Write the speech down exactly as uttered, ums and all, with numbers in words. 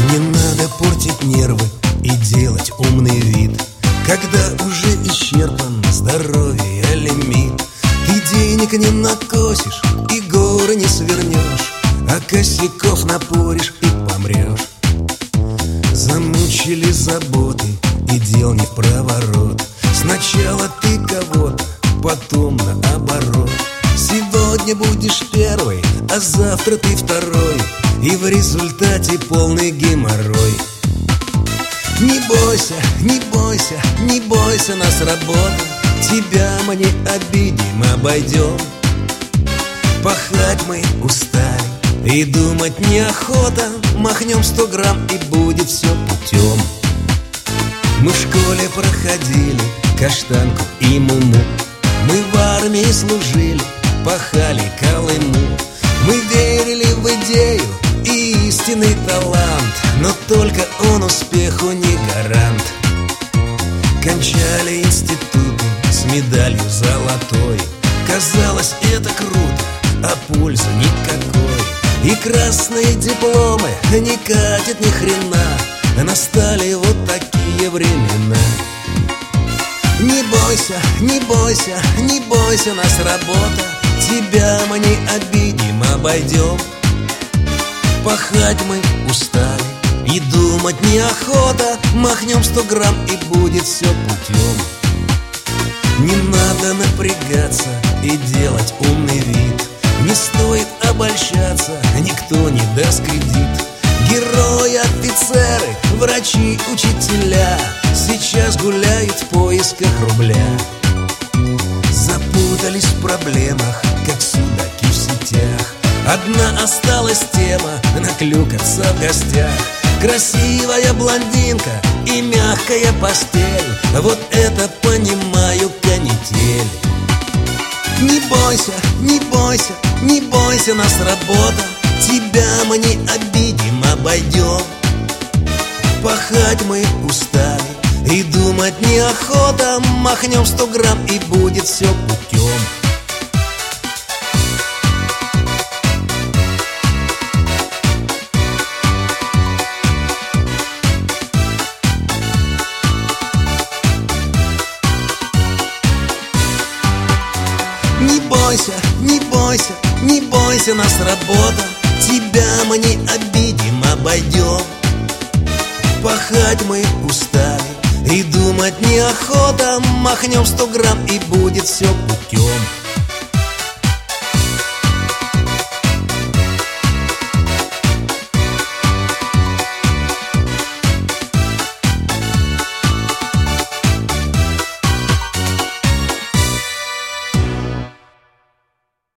Не надо портить нервы и делать умный вид, когда уже исчерпан здоровье лимит. Ты денег не накосишь и горы не свернешь, а косяков напоришь и помрешь. Замучили заботы и дел не в проворот. Сначала ты кого-то, потом наоборот. Сегодня будешь первый, а завтра ты второй, и в результате полный геморрой. Не бойся, не бойся, не бойся нас работа, тебя мы не обидим, обойдем. Пахать мы устали и думать неохота, махнем сто грамм и будет все путем. Мы в школе проходили каштанку и муму, мы в армии служили, пахали Колыму. Мы верили в идею и истинный талант, но только он успеху не гарант. Кончали институты с медалью золотой, казалось, это круто, а пользы никакой. И красные дипломы не катят ни хрена, настали вот такие времена. Не бойся, не бойся, не бойся нас работа, тебя мы не обидим, обойдем. Пахать мы устали и думать неохота, махнем сто грамм и будет все путем. Не надо напрягаться и делать умный вид, не стоит обольщаться, никто не даст кредит. Герои, офицеры, врачи, учителя сейчас гуляют в поисках рубля. Запутались в проблемах, как судаки в сетях. Одна осталась тема — наклюкаться в гостях. Красивая блондинка и мягкая постель, вот это понимаю канитель. Не бойся, не бойся, не бойся нас работа, тебя мы не обидим, обойдем. Пахать мы устали и думать неохота, махнем сто грамм и будет все путем. Не бойся, не бойся, не бойся нас работа, тебя мы не обидим, обойдем. Пахать мы устали и думать неохота, махнем сто грамм и будет все путем.